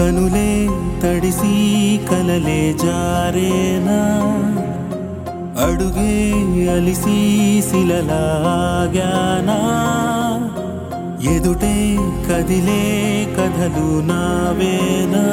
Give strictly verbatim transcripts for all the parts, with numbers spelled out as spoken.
కనులే తడిసి కలలే జారేనా అడుగే అలిసి శిలలాగానా ఎదుటే కదిలే కథలు నావేనా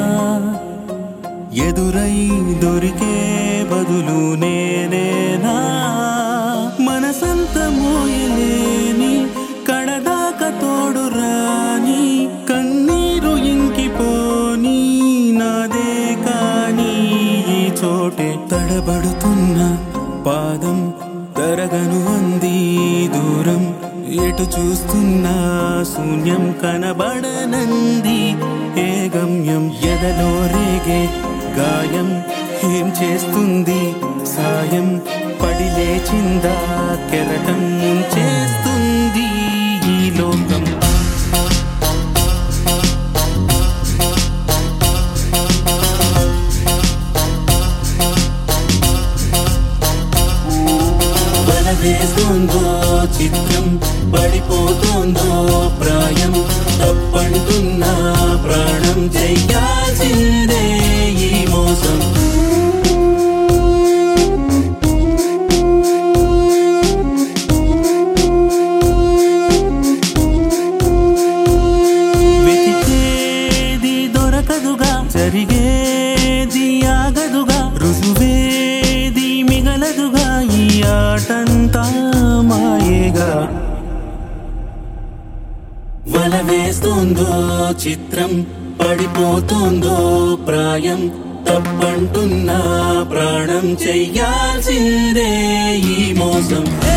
ఎదురై దొరికే బదులు నేనేనా మనసంత మోయలేని కడదాక తోడు రాని కన్నీరు ఇంకిపోని నాదే కాని ఈ చోటే తడబడుతున్న పాదం తరగను అంది దూరం ఎటు చూస్తున్నా శూన్యం కనబడనంది ఏ గమ్యం ఎదలో రేగే గాయం ఏం చేస్తుంది సాయం పడి లేచిందా కెరటం ముంచేస్తుంది ఈ లోకం వేస్తుందో చిత్రం పడిపోతుందో ప్రాయం తప్పంటున్నా ప్రాణం చెయ్యాల్సిందే ఈ మోసం వెతికేది దొరకదుగా జరిగేది ఆగదుగా రుజువేది మిగలదుగా ఈ ఆటంతా మాయేగా వల వేస్తుందో చిత్రం పడిపోతుందో ప్రాయం తప్పంటున్నా ప్రాణం చెయ్యాల్సిందే ఈ మోసం